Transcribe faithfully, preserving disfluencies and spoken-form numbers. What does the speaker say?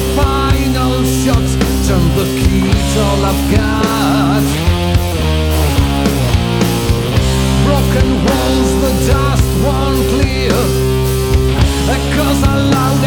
final shot, turn the key, it's all I've got. Broken walls, the dust won't clear, 'cause I allowed